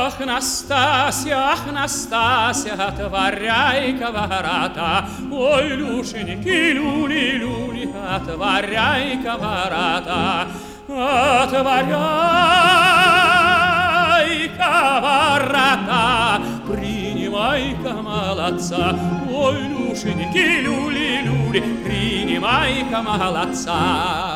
Ах, Настасья, отворяй-ка ворота. Ой, Люшеньки, люли, отворяй-ка ворота. Отворяй-ка ворота, принимай-ка молодца. Ой, Люшеньки, люли, принимай-ка молодца.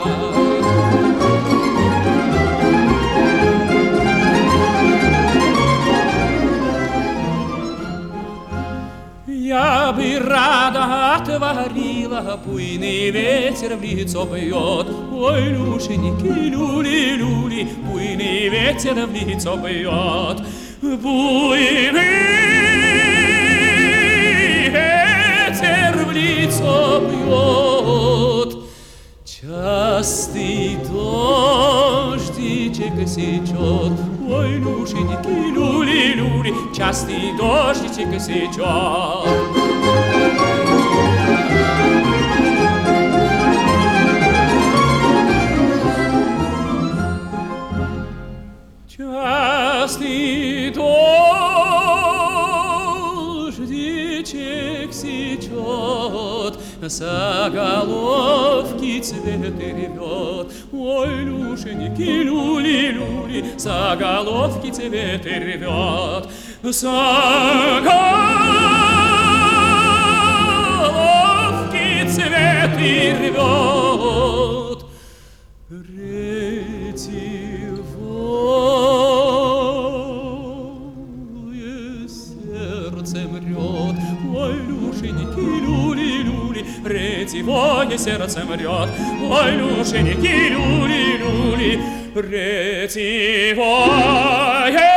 Я бы рада отворила, буйный ветер в лицо бьет. Ой, Люшеньки, люли, буйный ветер в лицо бьет. Буйный ветер в лицо бьет. Частый дождичек сечет. Ой, Люшеньки, люли, частый дождичек сечет. Частый дождичек сечет, за головки цветы рвет. Ой, Люшеньки, люли, за головки цветы рвет. За головки цветы рвет. Ретивое сердце мрет. Ой, Люшеньки, люли, ретивое сердце мрет. Ой, Люшеньки, люли, ретивое